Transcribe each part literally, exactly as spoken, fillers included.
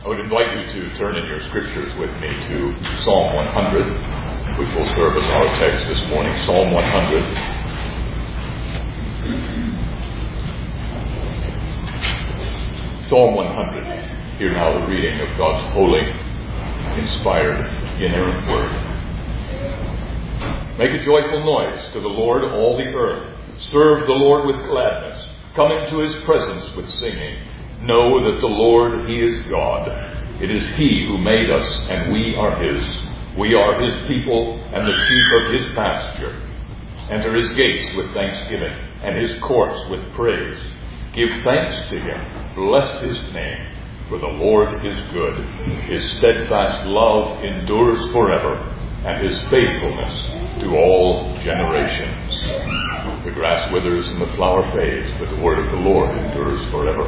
I would invite you to turn in your scriptures with me to Psalm one hundred, which will serve as our text this morning. Psalm one hundred. Psalm one hundred. Hear now the reading of God's holy, inspired, inerrant word. Make a joyful noise to the Lord, all the earth. Serve the Lord with gladness. Come into his presence with singing. Know that the Lord, he is God. It is he who made us, and we are his. We are his people, and the sheep of his pasture. Enter his gates with thanksgiving, and his courts with praise. Give thanks to him. Bless his name, for the Lord is good. His steadfast love endures forever, and his faithfulness to all generations. The grass withers and the flower fades, but the word of the Lord endures forever.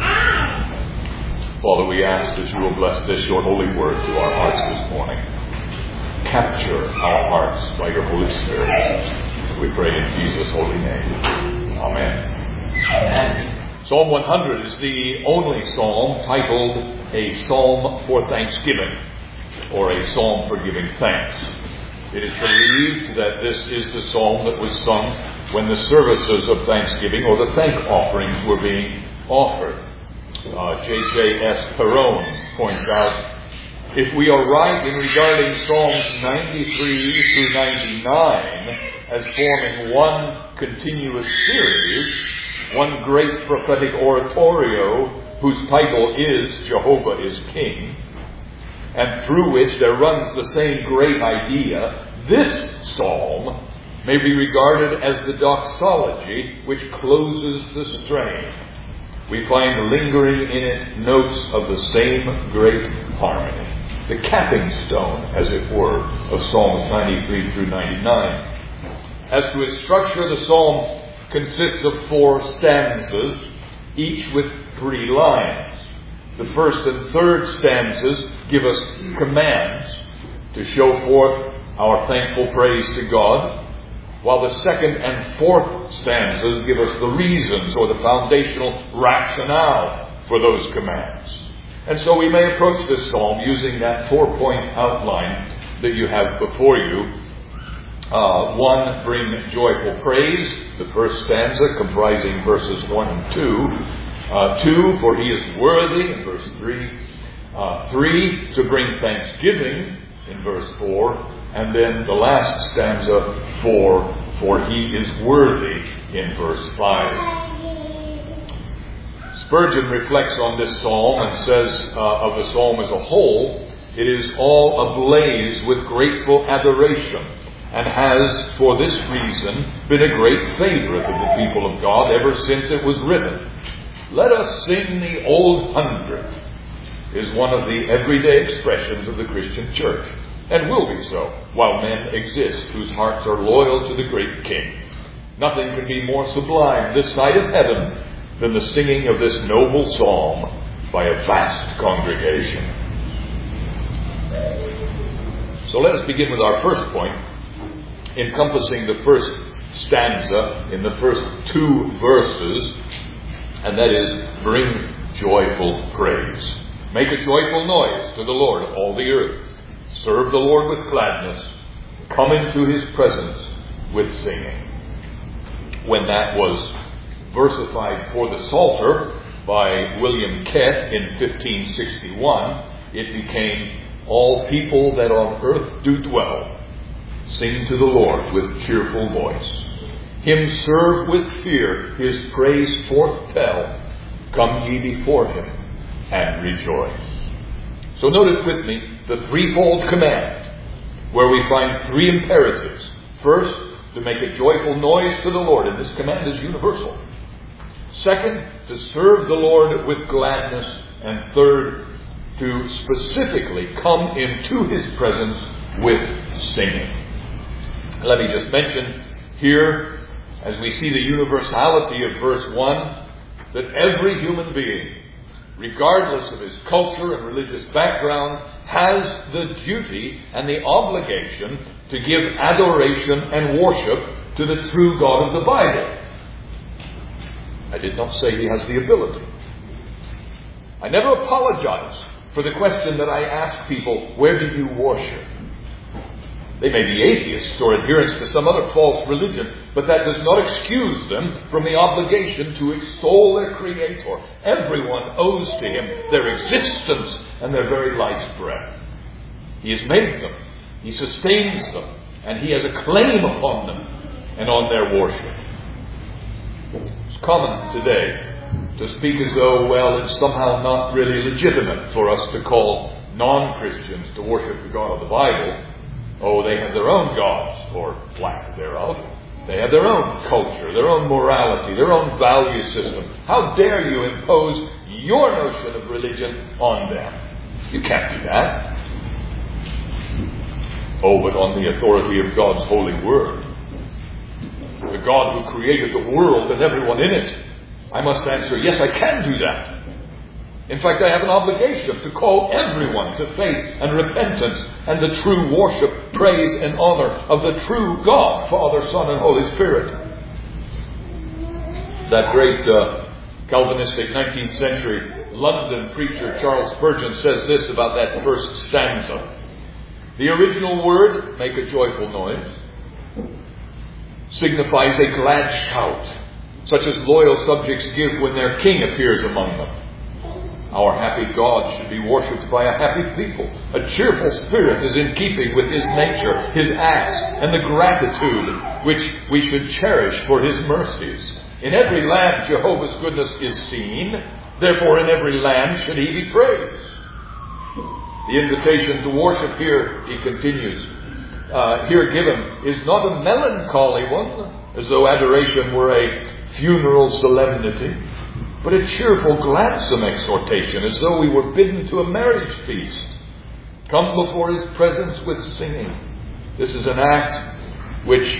Father, we ask that you will bless this, your holy word, to our hearts this morning. Capture our hearts by your Holy Spirit. We pray in Jesus' holy name. Amen. Amen. Psalm one hundred is the only psalm titled a psalm for thanksgiving, or a psalm for giving thanks. It is believed that this is the psalm that was sung when the services of thanksgiving or the thank offerings were being offered. Uh, J J S Perrone points out, if we are right in regarding Psalms ninety-three through ninety-nine as forming one continuous series, one great prophetic oratorio whose title is Jehovah is King, and through which there runs the same great idea, this psalm may be regarded as the doxology which closes the strain. We find lingering in it notes of the same great harmony, the capping stone, as it were, of Psalms ninety-three through ninety-nine. As to its structure, the psalm consists of four stanzas, each with three lines. The first and third stanzas give us commands to show forth our thankful praise to God, while the second and fourth stanzas give us the reasons or the foundational rationale for those commands. And so we may approach this psalm using that four-point outline that you have before you. Uh, one, bring joyful praise, the first stanza comprising verses one and two. Uh, two, for he is worthy, in verse three. Uh, three, to bring thanksgiving, in verse four. And then the last stanza, four, for he is worthy, in verse five. Spurgeon reflects on this psalm and says uh, of the psalm as a whole, it is all ablaze with grateful adoration, and has, for this reason, been a great favorite of the people of God ever since it was written. Let us sing the old hundredth is one of the everyday expressions of the Christian church, and will be so while men exist whose hearts are loyal to the great King. Nothing can be more sublime this side of heaven than the singing of this noble psalm by a vast congregation. So let us begin with our first point, encompassing the first stanza in the first two verses, and that is, bring joyful praise. Make a joyful noise to the Lord, all the earth. Serve the Lord with gladness. Come into his presence with singing. When that was versified for the Psalter by William Kett in fifteen sixty-one, it became, all people that on earth do dwell, sing to the Lord with cheerful voice. Him serve with fear, his praise forth tell. Come ye before him and rejoice. So notice with me the threefold command, where we find three imperatives. First, to make a joyful noise to the Lord, and this command is universal. Second, to serve the Lord with gladness. And third, to specifically come into his presence with singing. Let me just mention here, as we see the universality of verse one, that every human being, regardless of his culture and religious background, has the duty and the obligation to give adoration and worship to the true God of the Bible. I did not say he has the ability. I never apologize for the question that I ask people, where do you worship? They may be atheists or adherents to some other false religion, but that does not excuse them from the obligation to extol their Creator. Everyone owes to Him their existence and their very life's breath. He has made them, He sustains them, and He has a claim upon them and on their worship. It's common today to speak as though, well, it's somehow not really legitimate for us to call non-Christians to worship the God of the Bible. Oh, they have their own gods, or lack thereof. They have their own culture, their own morality, their own value system. How dare you impose your notion of religion on them? You can't do that. Oh, but on the authority of God's holy word, the God who created the world and everyone in it, I must answer, yes, I can do that. In fact, I have an obligation to call everyone to faith and repentance and the true worship, praise, and honor of the true God, Father, Son, and Holy Spirit. That great uh, Calvinistic nineteenth century London preacher, Charles Spurgeon, says this about that first stanza. The original word, make a joyful noise, signifies a glad shout, such as loyal subjects give when their king appears among them. Our happy God should be worshipped by a happy people. A cheerful spirit is in keeping with His nature, His acts, and the gratitude which we should cherish for His mercies. In every land Jehovah's goodness is seen. Therefore in every land should He be praised. The invitation to worship here, he continues, uh, here given, is not a melancholy one, as though adoration were a funeral solemnity, but a cheerful, gladsome exhortation, as though we were bidden to a marriage feast. Come before His presence with singing. This is an act which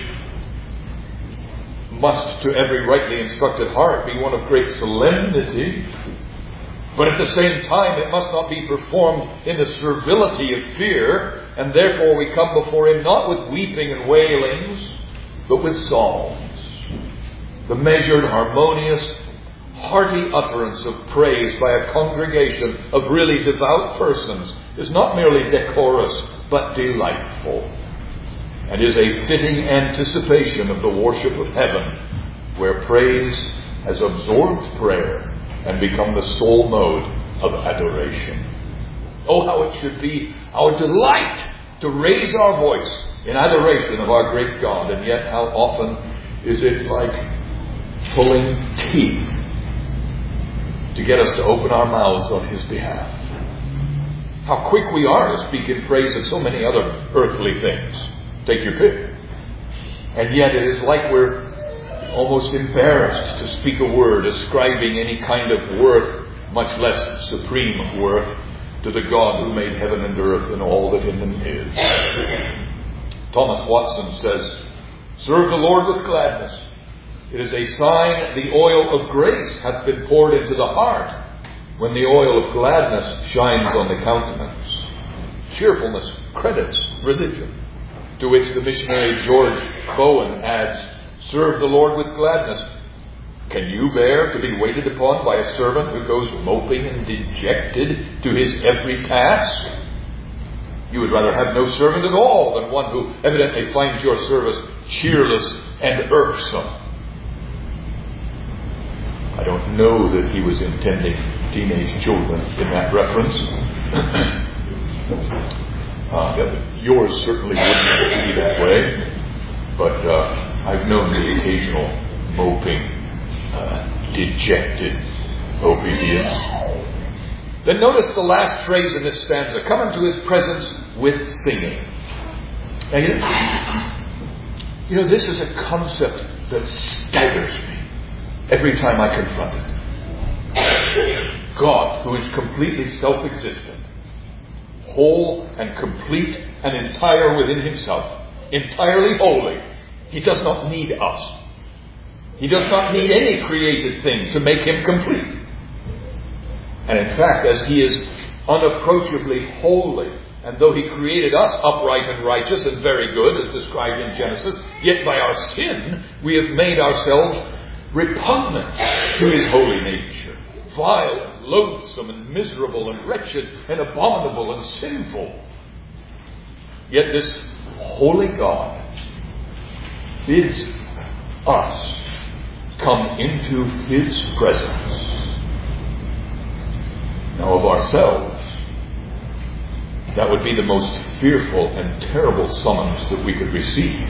must, to every rightly instructed heart, be one of great solemnity, but at the same time it must not be performed in the servility of fear, and therefore we come before Him not with weeping and wailings, but with psalms. The measured, harmonious, hearty utterance of praise by a congregation of really devout persons is not merely decorous, but delightful, and is a fitting anticipation of the worship of heaven, where praise has absorbed prayer and become the sole mode of adoration. Oh, how it should be our delight to raise our voice in adoration of our great God, and yet how often is it like pulling teeth to get us to open our mouths on His behalf. How quick we are to speak in praise of so many other earthly things. Take your pick. And yet it is like we're almost embarrassed to speak a word ascribing any kind of worth, much less supreme worth, to the God who made heaven and earth and all that in them is. Thomas Watson says, serve the Lord with gladness. It is a sign the oil of grace hath been poured into the heart, when the oil of gladness shines on the countenance. Cheerfulness credits religion, to which the missionary George Bowen adds, serve the Lord with gladness. Can you bear to be waited upon by a servant who goes moping and dejected to his every task? You would rather have no servant at all than one who evidently finds your service cheerless and irksome. I don't know that he was intending teenage children in that reference. uh, yours certainly wouldn't be that way. But uh, I've known the occasional moping, uh, dejected obedience. Then notice the last phrase in this stanza. Come into His presence with singing. Now, you know, you know, this is a concept that staggers me every time I confront it. God, who is completely self-existent, whole and complete and entire within Himself, entirely holy, He does not need us. He does not need any created thing to make Him complete. And in fact, as He is unapproachably holy, and though He created us upright and righteous and very good, as described in Genesis, yet by our sin we have made ourselves repugnant to His holy nature, vile and loathsome and miserable and wretched and abominable and sinful. Yet this holy God bids us come into his presence. Now of ourselves, that would be the most fearful and terrible summons that we could receive.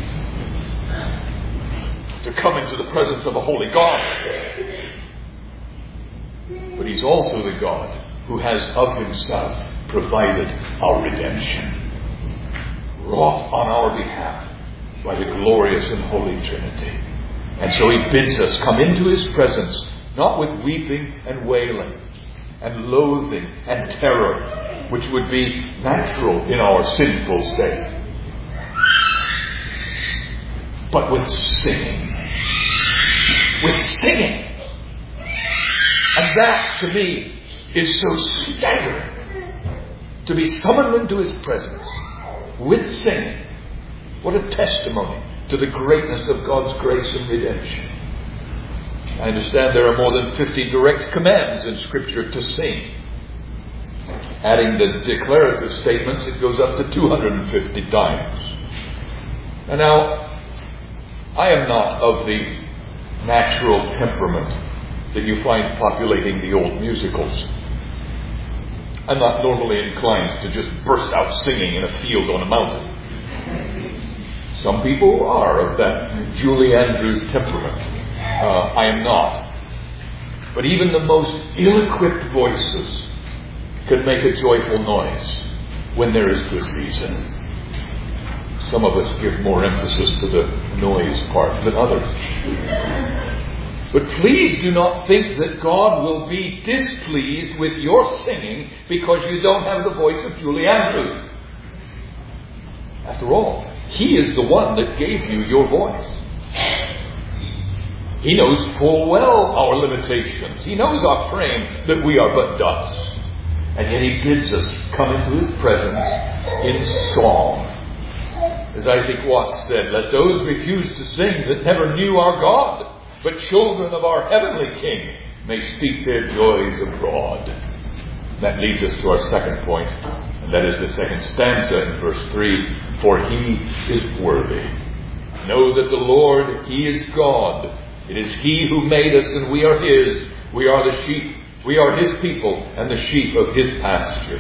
To come into the presence of a holy God. But he's also the God who has of himself provided our redemption, wrought on our behalf by the glorious and holy Trinity. And so he bids us come into his presence, not with weeping and wailing and loathing and terror, which would be natural in our sinful state, but with singing. With singing. And that, to me, is so staggering. To be summoned into his presence with singing. What a testimony to the greatness of God's grace and redemption. I understand there are more than fifty direct commands in Scripture to sing. Adding the declarative statements, it goes up to two hundred fifty times. And now, I am not of the natural temperament that you find populating the old musicals. I'm not normally inclined to just burst out singing in a field on a mountain. Some people are of that Julie Andrews temperament. Uh, I am not. But even the most ill-equipped voices can make a joyful noise when there is good reason. Some of us give more emphasis to the noise part than others. But please do not think that God will be displeased with your singing because you don't have the voice of Julie Andrews. After all, he is the one that gave you your voice. He knows full well our limitations. He knows our frame, that we are but dust. And yet he bids us come into his presence in song. As Isaac Watts said, let those refuse to sing that never knew our God, but children of our heavenly King may speak their joys abroad. That leads us to our second point, and that is the second stanza in verse three. For he is worthy. Know that the Lord, he is God. It is he who made us, and we are his. We are the sheep. We are his people, and the sheep of his pasture.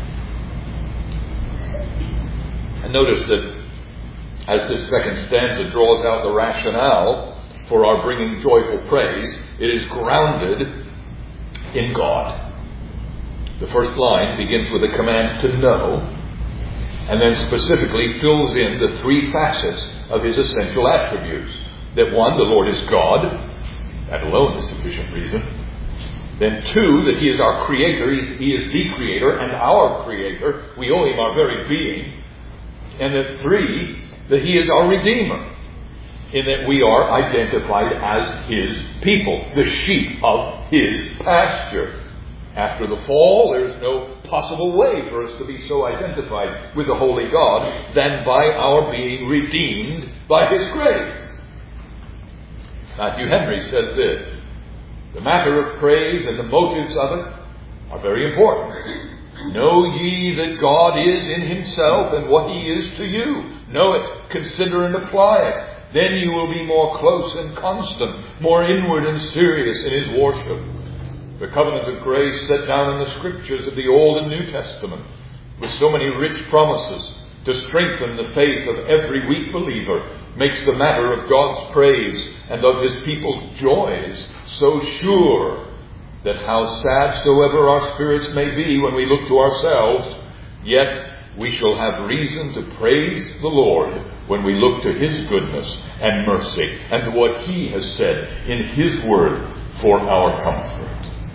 And notice that as this second stanza draws out the rationale for our bringing joyful praise, it is grounded in God. The first line begins with a command to know, and then specifically fills in the three facets of his essential attributes. That one, the Lord is God. That alone is sufficient reason. Then two, that he is our creator. He is the creator and our creator. We owe him our very being. And then three, that he is our redeemer. In that we are identified as his people, the sheep of his pasture. After the fall, there is no possible way for us to be so identified with the holy God than by our being redeemed by his grace. Matthew Henry says this: the matter of praise and the motives of it are very important. Know ye that God is in himself and what he is to you. Know it, consider and apply it. Then you will be more close and constant, more inward and serious in his worship. The covenant of grace set down in the scriptures of the Old and New Testament, with so many rich promises to strengthen the faith of every weak believer, makes the matter of God's praise and of his people's joys so sure that how sad soever our spirits may be when we look to ourselves, yet we shall have reason to praise the Lord when we look to his goodness and mercy and to what he has said in his word for our comfort.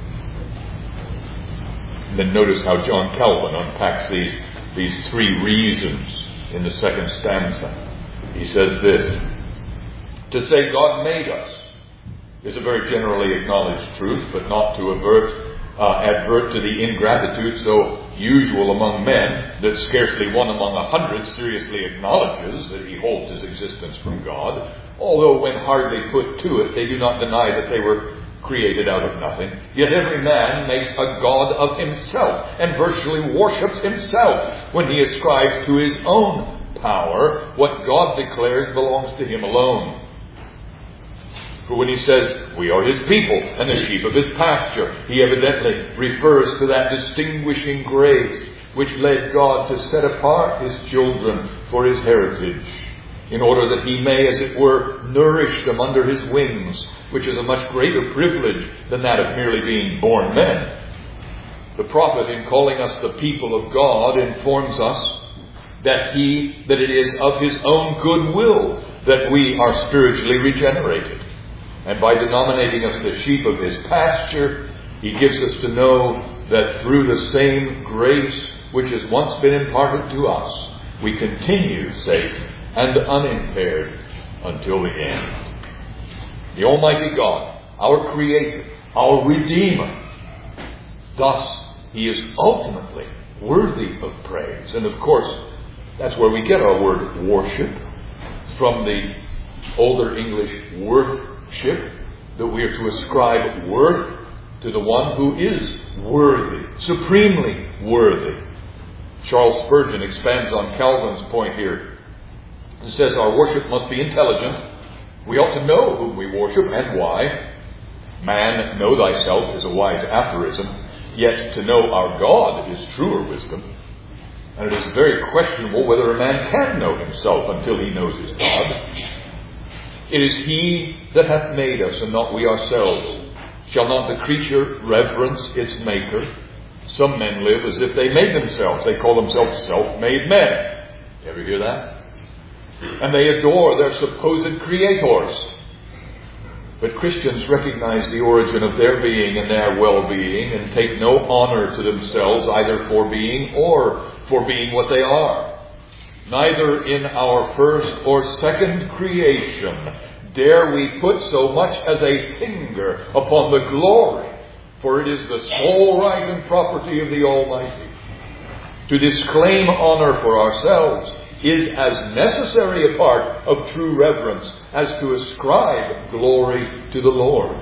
And then notice how John Calvin unpacks these, these three reasons in the second stanza. He says this: to say God made us is a very generally acknowledged truth, but not to avert, uh, advert to the ingratitude so usual among men that scarcely one among a hundred seriously acknowledges that he holds his existence from God, although when hardly put to it, they do not deny that they were created out of nothing. Yet every man makes a god of himself and virtually worships himself when he ascribes to his own power what God declares belongs to him alone. For when he says, we are his people and the sheep of his pasture, he evidently refers to that distinguishing grace which led God to set apart his children for his heritage, in order that he may, as it were, nourish them under his wings, which is a much greater privilege than that of merely being born men. The prophet, in calling us the people of God, informs us that he, that it is of his own good will that we are spiritually regenerated. And by denominating us the sheep of his pasture, he gives us to know that through the same grace which has once been imparted to us, we continue safe and unimpaired until the end. The Almighty God, our Creator, our Redeemer, thus he is ultimately worthy of praise. And of course, that's where we get our word worship, from the older English worthship, that we are to ascribe worth to the one who is worthy, supremely worthy. Charles Spurgeon expands on Calvin's point here. He says our worship must be intelligent. We ought to know whom we worship and why. Man, know thyself is a wise aphorism, yet to know our God is truer wisdom. And it is very questionable whether a man can know himself until he knows his God. It is he that hath made us, and not we ourselves. Shall not the creature reverence its maker? Some men live as if they made themselves. They call themselves self-made men. You ever hear that? And they adore their supposed creators. But Christians recognize the origin of their being and their well-being and take no honor to themselves either for being or for being what they are. Neither in our first or second creation dare we put so much as a finger upon the glory, for it is the sole right and property of the Almighty. To disclaim honor for ourselves is as necessary a part of true reverence as to ascribe glory to the Lord.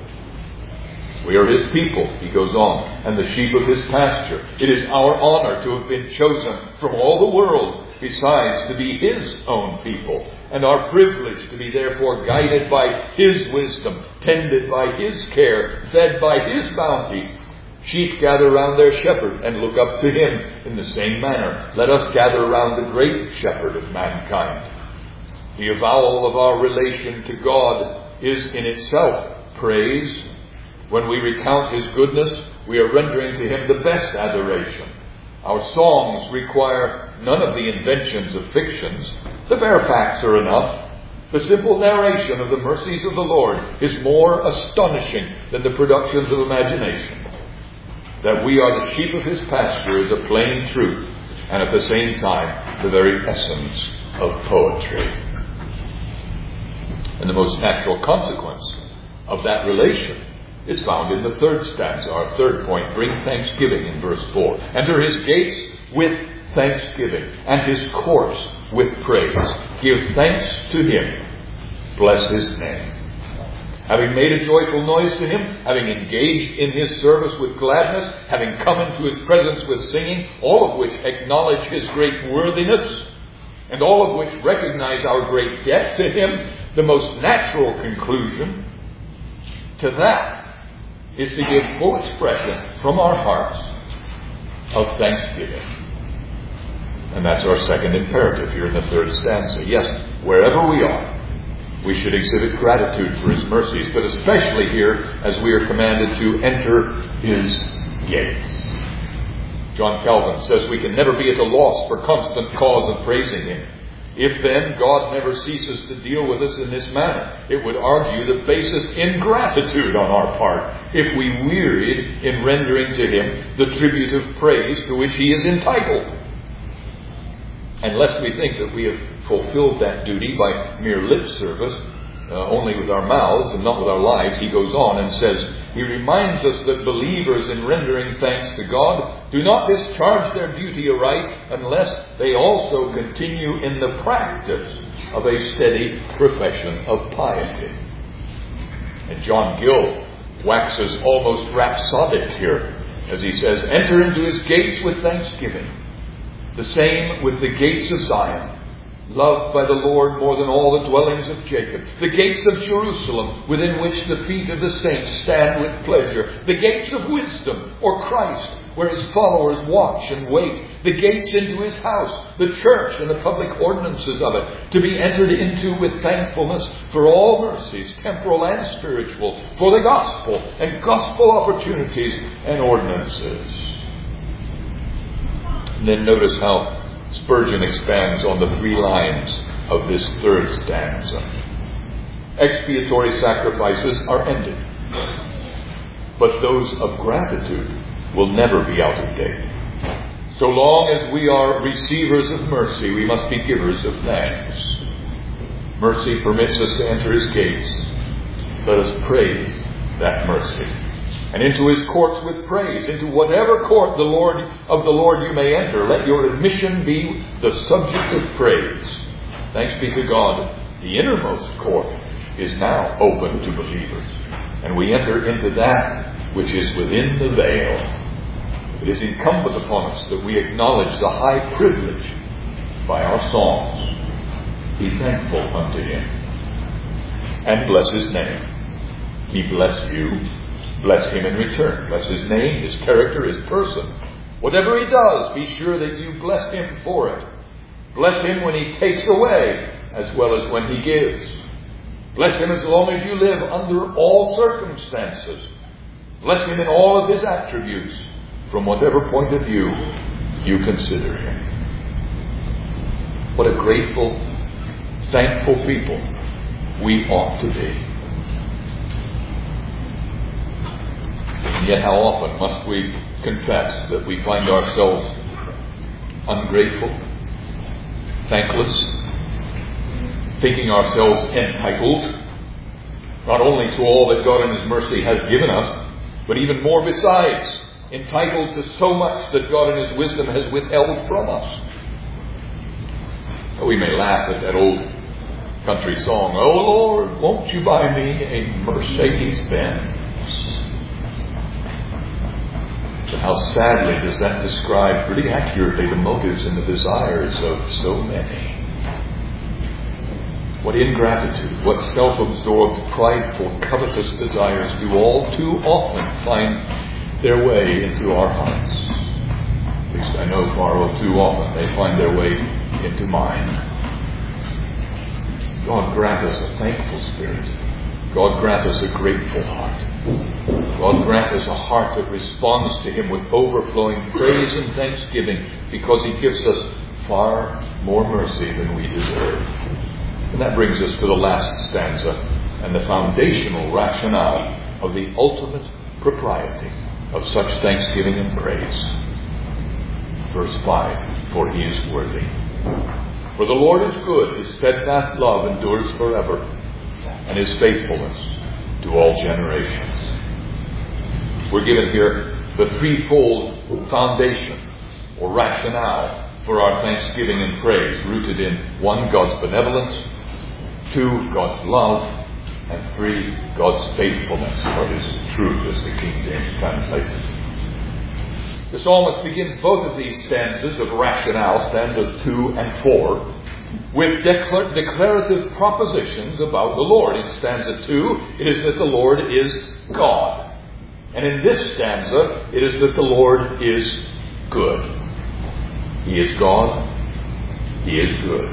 We are his people, he goes on, and the sheep of his pasture. It is our honor to have been chosen from all the world, besides to be his own people, and our privilege to be therefore guided by his wisdom, tended by his care, fed by his bounty. Sheep gather round their shepherd and look up to him. In the same manner, let us gather round the great shepherd of mankind. The avowal of our relation to God is in itself praise. When we recount his goodness, we are rendering to him the best adoration. Our songs require none of the inventions of fictions. The bare facts are enough. The simple narration of the mercies of the Lord is more astonishing than the productions of imagination. That we are the sheep of his pasture is a plain truth, and at the same time, the very essence of poetry. And the most natural consequence of that relation is found in the third stanza, our third point. Bring thanksgiving in verse four. Enter his gates with thanksgiving, and his courts with praise. Give thanks to him. Bless his name. Having made a joyful noise to him, having engaged in his service with gladness, having come into his presence with singing, all of which acknowledge his great worthiness, and all of which recognize our great debt to him, the most natural conclusion to that is to give full expression from our hearts of thanksgiving. And that's our second imperative here in the third stanza. Yes, wherever we are, we should exhibit gratitude for his mercies, but especially here as we are commanded to enter his gates. John Calvin says we can never be at a loss for constant cause of praising him. If then God never ceases to deal with us in this manner, it would argue the basest ingratitude on our part if we wearied in rendering to him the tribute of praise to which he is entitled. Unless we think that we have fulfilled that duty by mere lip service, uh, only with our mouths and not with our lives, he goes on and says, he reminds us that believers in rendering thanks to God do not discharge their duty aright unless they also continue in the practice of a steady profession of piety. And John Gill waxes almost rhapsodic here as he says, enter into his gates with thanksgiving. The same with the gates of Zion, loved by the Lord more than all the dwellings of Jacob. The gates of Jerusalem, within which the feet of the saints stand with pleasure. The gates of wisdom, or Christ, where his followers watch and wait. The gates into his house, the church and the public ordinances of it, to be entered into with thankfulness for all mercies, temporal and spiritual, for the gospel and gospel opportunities and ordinances. And then notice how Spurgeon expands on the three lines of this third stanza. Expiatory sacrifices are ended, but those of gratitude will never be out of date. So long as we are receivers of mercy, we must be givers of thanks. Mercy permits us to enter his gates. Let us praise that mercy. And into his courts with praise. Into whatever court the Lord of the Lord you may enter, let your admission be the subject of praise. Thanks be to God. The innermost court is now open to believers. And we enter into that which is within the veil. It is incumbent upon us that we acknowledge the high privilege by our songs. Be thankful unto him. And bless his name. He bless you. Bless him in return. Bless his name, his character, his person. Whatever he does, be sure that you bless him for it. Bless him when he takes away, as well as when he gives. Bless him as long as you live under all circumstances. Bless him in all of his attributes, from whatever point of view you consider him. What a grateful, thankful people we ought to be. And yet how often must we confess that we find ourselves ungrateful, thankless, thinking ourselves entitled, not only to all that God in his mercy has given us, but even more besides, entitled to so much that God in his wisdom has withheld from us. We may laugh at that old country song, "Oh Lord, won't you buy me a Mercedes-Benz?" But how sadly does that describe pretty accurately the motives and the desires of so many. What ingratitude, what self-absorbed, prideful, covetous desires do all too often find their way into our hearts. At least I know far too often they find their way into mine. God grant us a thankful spirit. God grant us a grateful heart. God grant us a heart that responds to him with overflowing praise and thanksgiving, because he gives us far more mercy than we deserve. And that brings us to the last stanza and the foundational rationale of the ultimate propriety of such thanksgiving and praise. Verse five, for he is worthy. For the Lord is good, his steadfast love endures forever, and his faithfulness to all generations. We're given here the threefold foundation or rationale for our thanksgiving and praise, rooted in one, God's benevolence, two, God's love, and three, God's faithfulness, or his truth, as the King James translates it. The psalmist begins both of these stanzas of rationale, stanzas two and four, with declar- declarative propositions about the Lord. In stanza two, it is that the Lord is God. And in this stanza, it is that the Lord is good. He is God. He is good.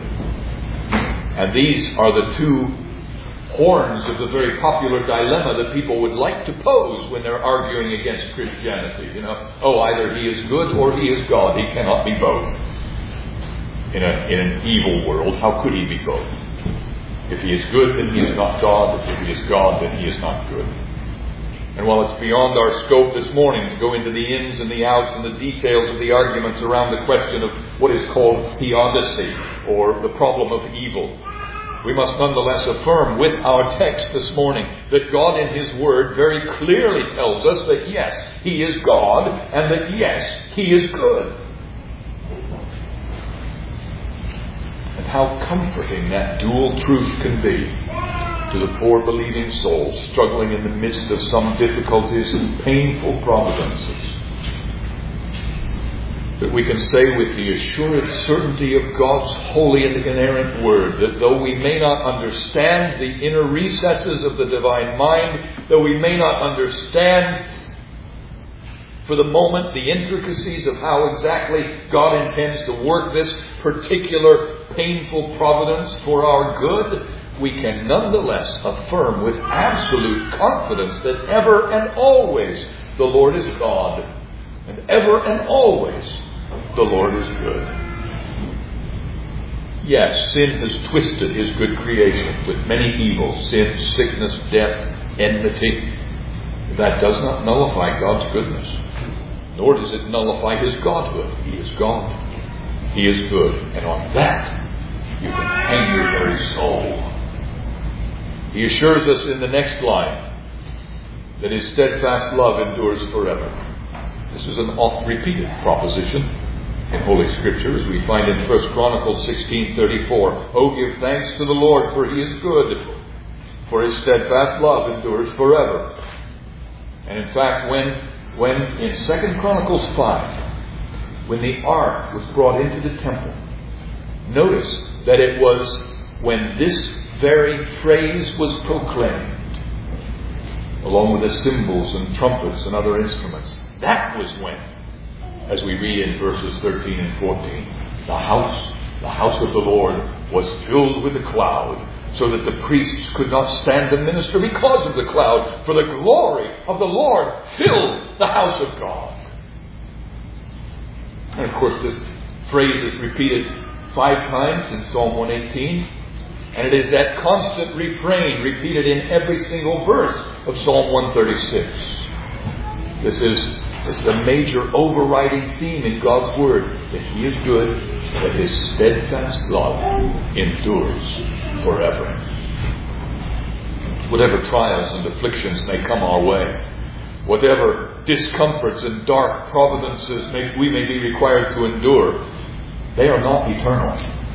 And these are the two horns of the very popular dilemma that people would like to pose when they're arguing against Christianity. You know, oh, either he is good or he is God. He cannot be both. In, a, in an evil world, how could he be both? If he is good, then he is not God. If he is God, then he is not good. And while it's beyond our scope this morning to go into the ins and the outs and the details of the arguments around the question of what is called theodicy, or the problem of evil, we must nonetheless affirm with our text this morning that God in his word very clearly tells us that yes, he is God, and that yes, he is good. And how comforting that dual truth can be. to the poor believing soul struggling in the midst of some difficulties and painful providences, that we can say with the assured certainty of God's holy and inerrant Word, that though we may not understand the inner recesses of the divine mind, though we may not understand for the moment the intricacies of how exactly God intends to work this particular painful providence for our good, we can nonetheless affirm with absolute confidence that ever and always the Lord is God, and ever and always the Lord is good. Yes, sin has twisted His good creation with many evils, sin, sickness, death, enmity. That does not nullify God's goodness, nor does it nullify His Godhood. He is God. He is good. And on that, you can hang your very soul. He assures us in the next line that His steadfast love endures forever. This is an oft-repeated proposition in Holy Scripture, as we find in First Chronicles sixteen thirty-four. Oh, give thanks to the Lord, for He is good, for His steadfast love endures forever. And in fact, when when in Second Chronicles five, when the ark was brought into the temple, notice that it was when this very phrase was proclaimed, along with the cymbals and trumpets and other instruments. That was when, as we read in verses thirteen and fourteen, the house, the house of the Lord was filled with a cloud, so that the priests could not stand to minister because of the cloud, for the glory of the Lord filled the house of God. And of course, this phrase is repeated five times in Psalm one eighteen, and it is that constant refrain repeated in every single verse of Psalm one thirty-six. This is, this is a major overriding theme in God's Word, that He is good, that His steadfast love endures forever. Whatever trials and afflictions may come our way, whatever discomforts and dark providences may, we may be required to endure, they are not eternal.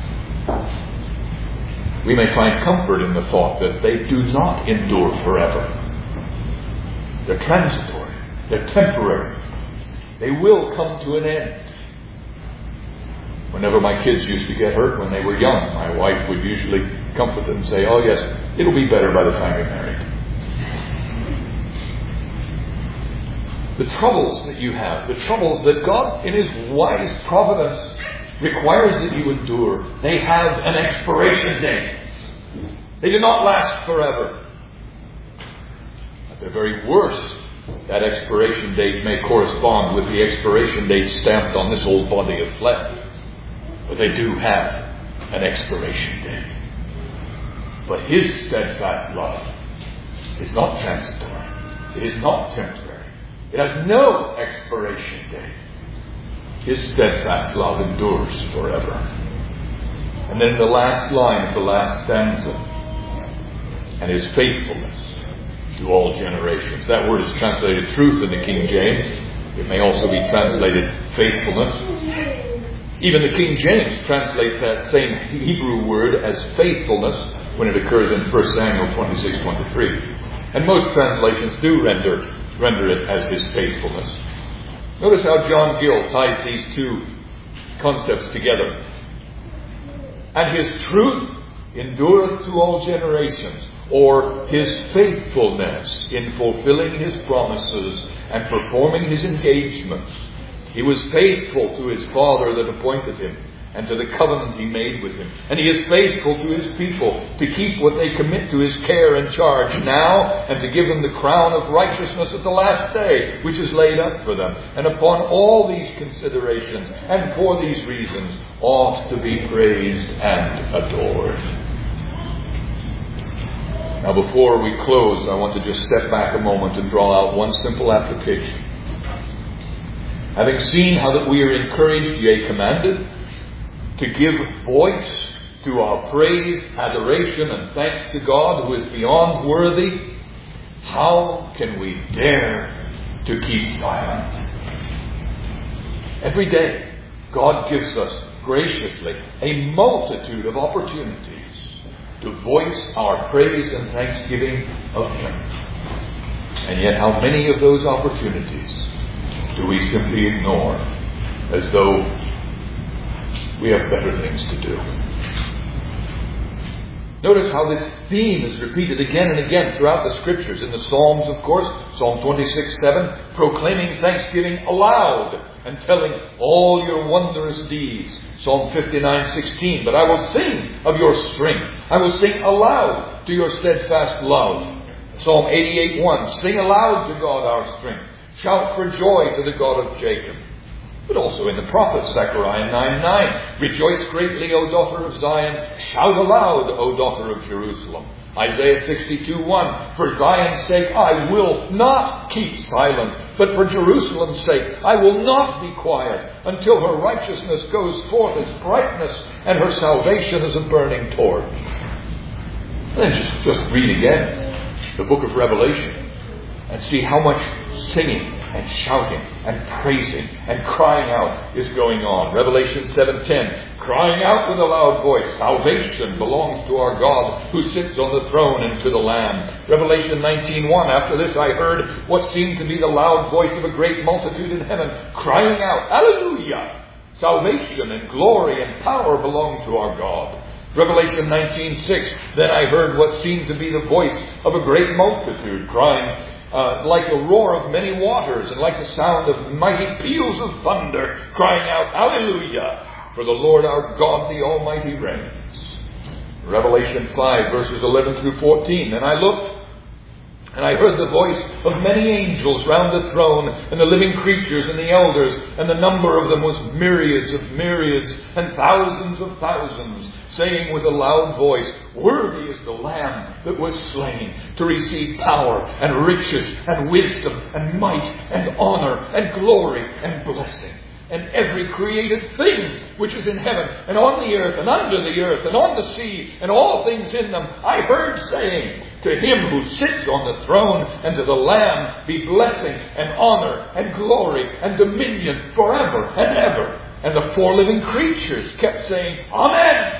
We may find comfort in the thought that they do not endure forever. They're transitory. They're temporary. They will come to an end. Whenever my kids used to get hurt when they were young, my wife would usually comfort them and say, oh yes, it'll be better by the time you're married. The troubles that you have, the troubles that God in His wise providence requires that you endure, they have an expiration date. They do not last forever. At their very worst, that expiration date may correspond with the expiration date stamped on this old body of flesh. But they do have an expiration date. But His steadfast love is not transitory. It is not temporary. It has no expiration date. His steadfast love endures forever. And then the last line of the last stanza, and His faithfulness to all generations. That word is translated truth in the King James. It may also be translated faithfulness. Even the King James translates that same Hebrew word as faithfulness when it occurs in First Samuel twenty-six twenty-three. And most translations do render, render it as His faithfulness. Notice how John Gill ties these two concepts together. And His truth endureth to all generations, or His faithfulness in fulfilling His promises and performing His engagements. He was faithful to His Father that appointed Him, and to the covenant He made with Him. And He is faithful to His people to keep what they commit to His care and charge now, and to give them the crown of righteousness at the last day, which is laid up for them. And upon all these considerations, and for these reasons, ought to be praised and adored. Now, before we close, I want to just step back a moment and draw out one simple application. Having seen how that we are encouraged, yea, commanded, to give voice to our praise, adoration, and thanks to God who is beyond worthy, how can we dare to keep silent? Every day, God gives us graciously a multitude of opportunities to voice our praise and thanksgiving of Him. And yet how many of those opportunities do we simply ignore as though we have better things to do? Notice how this theme is repeated again and again throughout the Scriptures. In the Psalms, of course, Psalm twenty-six seven, proclaiming thanksgiving aloud and telling all your wondrous deeds. Psalm fifty-nine sixteen, but I will sing of your strength. I will sing aloud to your steadfast love. Psalm eighty-eight one, sing aloud to God our strength. Shout for joy to the God of Jacob. But also in the prophets, Zechariah nine nine, rejoice greatly, O daughter of Zion. Shout aloud, O daughter of Jerusalem. Isaiah sixty-two one, for Zion's sake I will not keep silent, but for Jerusalem's sake I will not be quiet until her righteousness goes forth as brightness and her salvation as a burning torch. And then just, just read again the book of Revelation and see how much singing and shouting and praising and crying out is going on. Revelation seven ten, crying out with a loud voice, salvation belongs to our God who sits on the throne and to the Lamb. Revelation nineteen one, after this I heard what seemed to be the loud voice of a great multitude in heaven, crying out, Hallelujah! Salvation and glory and power belong to our God. Revelation nineteen six, then I heard what seemed to be the voice of a great multitude crying, Uh, like the roar of many waters and like the sound of mighty peals of thunder, crying out, Hallelujah! For the Lord our God the Almighty reigns. Revelation five, verses eleven through fourteen. And I looked, and I heard the voice of many angels round the throne, and the living creatures and the elders, and the number of them was myriads of myriads, and thousands of thousands, saying with a loud voice, worthy is the Lamb that was slain to receive power and riches and wisdom and might and honor and glory and blessing. And every created thing which is in heaven and on the earth and under the earth and on the sea and all things in them, I heard saying, to him who sits on the throne and to the Lamb be blessing and honor and glory and dominion forever and ever. And the four living creatures kept saying, Amen.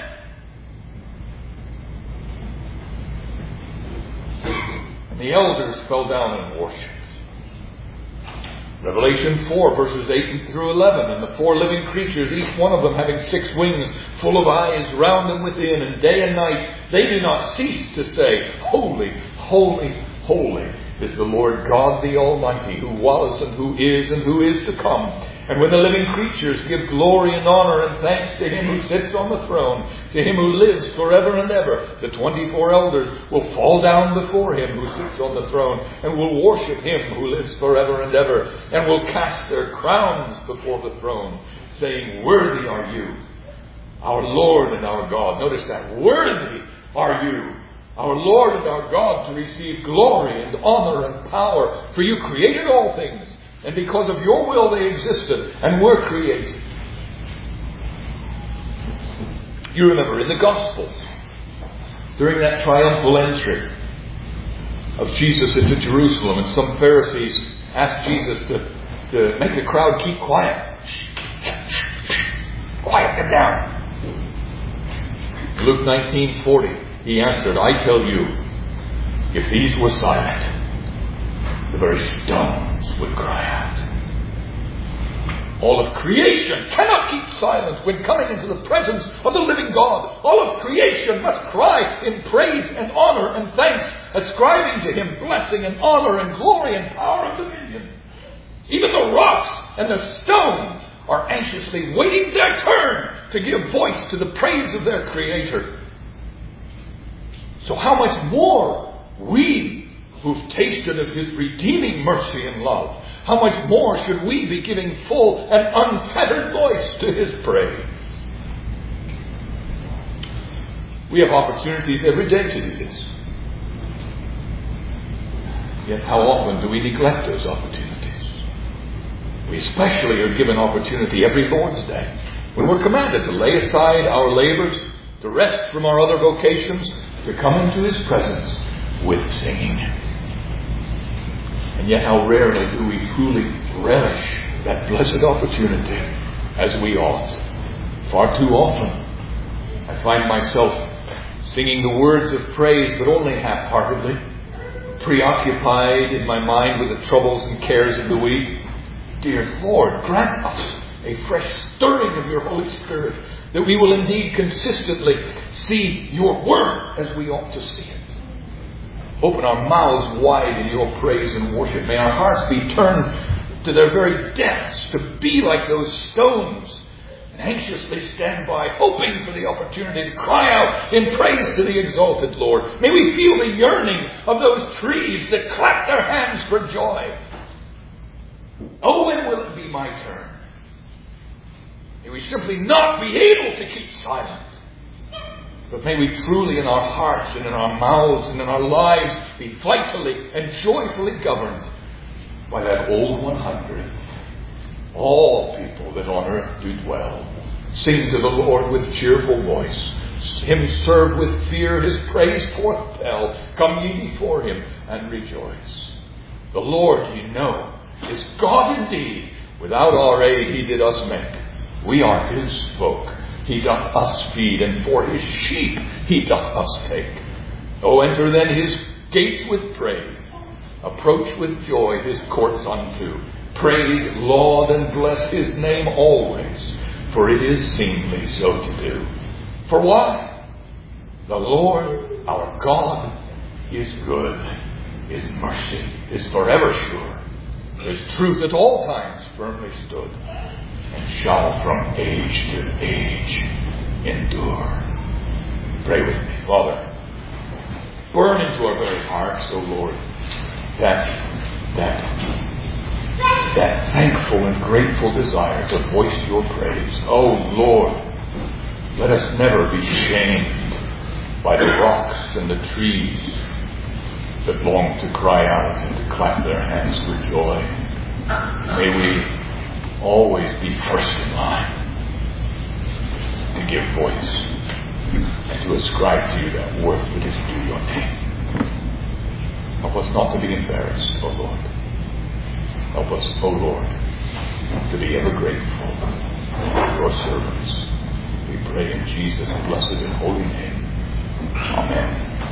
And the elders fell down and worshipped. Revelation four, verses eight through eleven. And the four living creatures, each one of them having six wings, full of eyes round and within, and day and night, they do not cease to say, Holy, holy, holy is the Lord God the Almighty, who was and who is and who is to come. And when the living creatures give glory and honor and thanks to him who sits on the throne, to him who lives forever and ever, the twenty-four elders will fall down before him who sits on the throne and will worship him who lives forever and ever, and will cast their crowns before the throne, saying, Worthy are you, our Lord and our God. Notice that. Worthy are you, our Lord and our God, to receive glory and honor and power. For you created all things, and because of your will they existed and were created. You remember in the Gospels, during that triumphal entry of Jesus into Jerusalem, and some Pharisees asked Jesus to, to make the crowd keep quiet. Quiet them down. Luke nineteen forty, he answered, I tell you, if these were silent, the very stones would cry out. All of creation cannot keep silent when coming into the presence of the living God. All of creation must cry in praise and honor and thanks, ascribing to him blessing and honor and glory and power and dominion. Even the rocks and the stones are anxiously waiting their turn to give voice to the praise of their Creator. So how much more we who've tasted of his redeeming mercy and love, how much more should we be giving full and unfettered voice to his praise? We have opportunities every day to do this. Yet how often do we neglect those opportunities? We especially are given opportunity every Lord's Day, when we're commanded to lay aside our labors, to rest from our other vocations, to come into his presence with singing. And yet how rarely do we truly relish that blessed opportunity as we ought. Far too often I find myself singing the words of praise, but only half-heartedly, preoccupied in my mind with the troubles and cares of the week. Dear Lord, grant us a fresh stirring of your Holy Spirit, that we will indeed consistently see your word as we ought to see it. Open our mouths wide in your praise and worship. May our hearts be turned to their very depths, to be like those stones, and anxiously stand by, hoping for the opportunity to cry out in praise to the exalted Lord. May we feel the yearning of those trees that clap their hands for joy. Oh, when will it be my turn? May we simply not be able to keep silent. But may we truly in our hearts and in our mouths and in our lives be vitally and joyfully governed by that old one hundred. All people that on earth do dwell, sing to the Lord with cheerful voice. Him serve with fear, his praise forth tell. Come ye before him and rejoice. The Lord, ye know, is God indeed. Without our aid he did us make. We are his folk. He doth us feed, and for his sheep he doth us take. O enter then his gates with praise. Approach with joy his courts unto. Praise, laud, and bless his name always, for it is seemly so to do. For why? The Lord our God is good. His mercy is forever sure. His truth at all times firmly stood, and shall from age to age endure. Pray with me. Father, burn into our very hearts, O Lord, that, that, that thankful and grateful desire to voice your praise. O Lord, let us never be shamed by the rocks and the trees that long to cry out and to clap their hands for joy. May we always be first in line to give voice and to ascribe to you that worth that is due your name. Help us not to be embarrassed, O Lord. Help us, O Lord, to be ever grateful for your servants. We pray in Jesus' blessed and holy name. Amen.